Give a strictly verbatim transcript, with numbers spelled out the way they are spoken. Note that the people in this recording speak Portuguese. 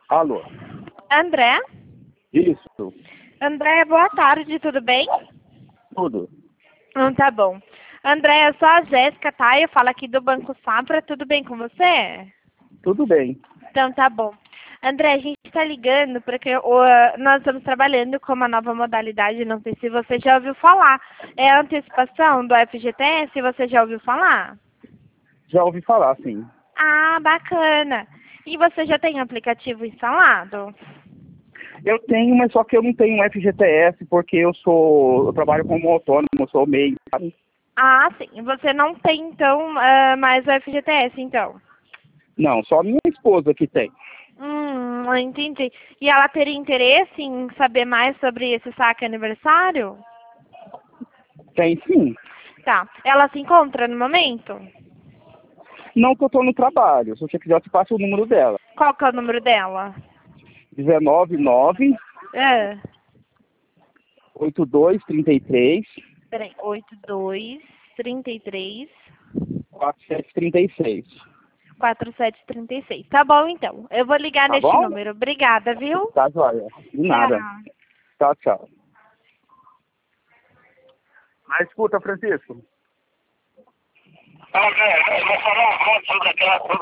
Alô? André? Isso, André, boa tarde, tudo bem? tudo. Hum, tá bom. André, eu sou a Jéssica, tá? Eu falo aqui do Banco Safra, tudo bem com você? Tudo bem. Então tá bom. André, a gente está ligando porque o, nós estamos trabalhando com uma nova modalidade, não sei se você já ouviu falar. É a antecipação do F G T S, você já ouviu falar? Já ouvi falar, sim. Ah, bacana. E você já tem aplicativo instalado? Eu tenho, mas só que eu não tenho um F G T S porque eu sou. Eu trabalho como autônomo, eu sou meio. sabe? Ah, sim. Você não tem, então, ah, mais o F G T S, então? Não, só minha esposa que tem. Hum, entendi. E ela teria interesse em saber mais sobre esse saque aniversário? Tem sim. Tá. Ela se encontra no momento? Não que eu tô no trabalho. Se você quiser, eu te passo o número dela. Qual que é o número dela? um nove nove É. oito dois três três Peraí. oito dois, trinta e três, quatro sete três seis. quatro sete trinta e seis. Tá bom, então. Eu vou ligar Tá neste bom? número. Obrigada, viu? Tá, joia. De nada. Tchau. Tchau, tchau. Mas escuta, Francisco. Ah, é, eu vou falar um pouco sobre aquela